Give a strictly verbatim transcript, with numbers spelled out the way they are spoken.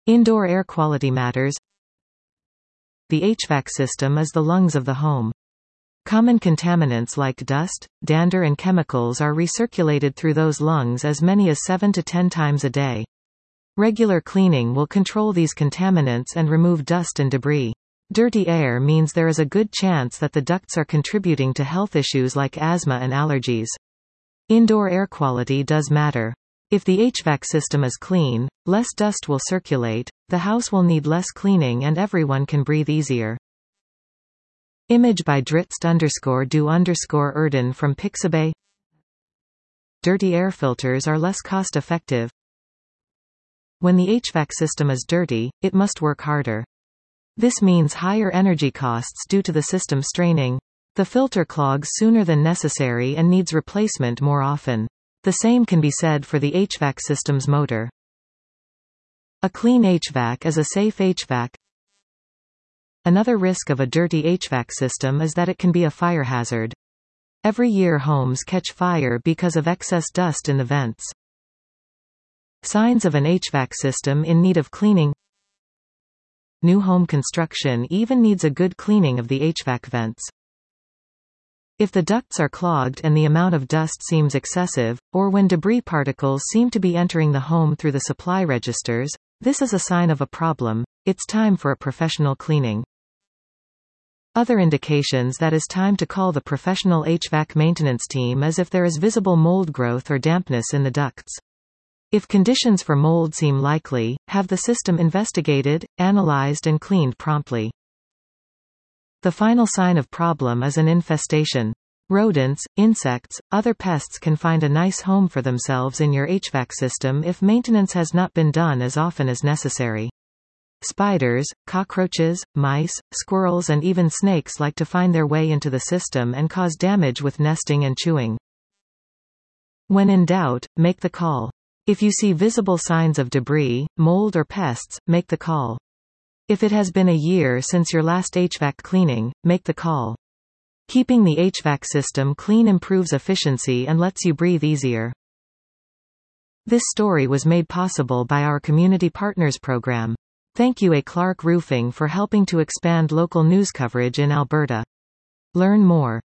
Indoor air quality matters. The H V A C system is the lungs of the home. Common contaminants like dust, dander and chemicals are recirculated through those lungs as many as seven to ten times a day. Regular cleaning will control these contaminants and remove dust and debris. Dirty air means there is a good chance that the ducts are contributing to health issues like asthma and allergies. Indoor air quality does matter. If the H V A C system is clean, less dust will circulate, the house will need less cleaning and everyone can breathe easier. Image by Dritst underscore do underscore Erden from Pixabay. Dirty air filters are less cost-effective. When the H V A C system is dirty, it must work harder. This means higher energy costs due to the system straining. The filter clogs sooner than necessary and needs replacement more often. The same can be said for the H V A C system's motor. A clean H V A C is a safe H V A C. Another risk of a dirty H V A C system is that it can be a fire hazard. Every year homes catch fire because of excess dust in the vents. Signs of an H V A C system in need of cleaning. New home construction even needs a good cleaning of the H V A C vents. If the ducts are clogged and the amount of dust seems excessive, or when debris particles seem to be entering the home through the supply registers, this is a sign of a problem. It's time for a professional cleaning. Other indications that it's time to call the professional H V A C maintenance team is if there is visible mold growth or dampness in the ducts. If conditions for mold seem likely, have the system investigated, analyzed and cleaned promptly. The final sign of problem is an infestation. Rodents, insects, other pests can find a nice home for themselves in your H V A C system if maintenance has not been done as often as necessary. Spiders, cockroaches, mice, squirrels and even snakes like to find their way into the system and cause damage with nesting and chewing. When in doubt, make the call. If you see visible signs of debris, mold or pests, make the call. If it has been a year since your last H V A C cleaning, make the call. Keeping the H V A C system clean improves efficiency and lets you breathe easier. This story was made possible by our Community Partners program. Thank you A. Clark Roofing for helping to expand local news coverage in Alberta. Learn more.